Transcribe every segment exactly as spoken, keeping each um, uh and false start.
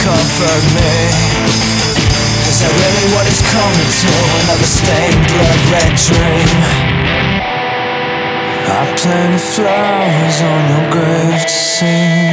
comfort me, 'cause I really what it's coming to, another stained blood red dream. I planted flowers on your grave to see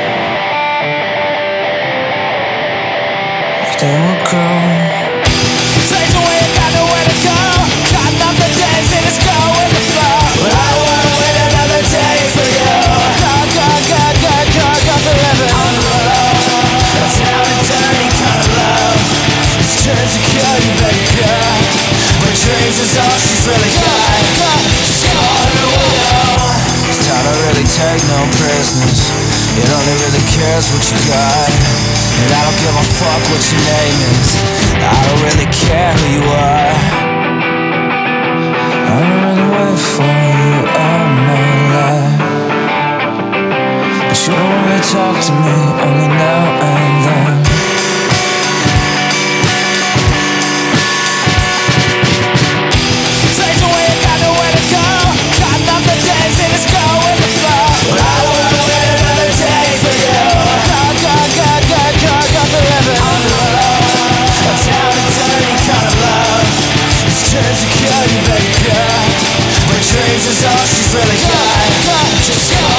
if they will grow. Fades away, I got nowhere to go. Cutting up the days and it's go with the flow. But I don't wanna wait another day for you. Go, go, go, go, go, go for living on the road. That's down and dirty kind of love. It's turned to kill you, baby girl. But dreams is all she's really got. Just call her a widow. It's time to really take no prisoners. It only really cares what you got. And I don't give a fuck what your name is. I don't really care who you are. I don't really wait for you all my life, but you don't really talk to me, only now and then. Fades away, I got nowhere to go. Cutting up the days and it's go with the flow. But I don't wanna wait another day for you. Go, go, go, go, go, go for living on the road. A down and dirty kind of love. It's turned to kill you, baby girl. But dreams is all she's really got. Just go.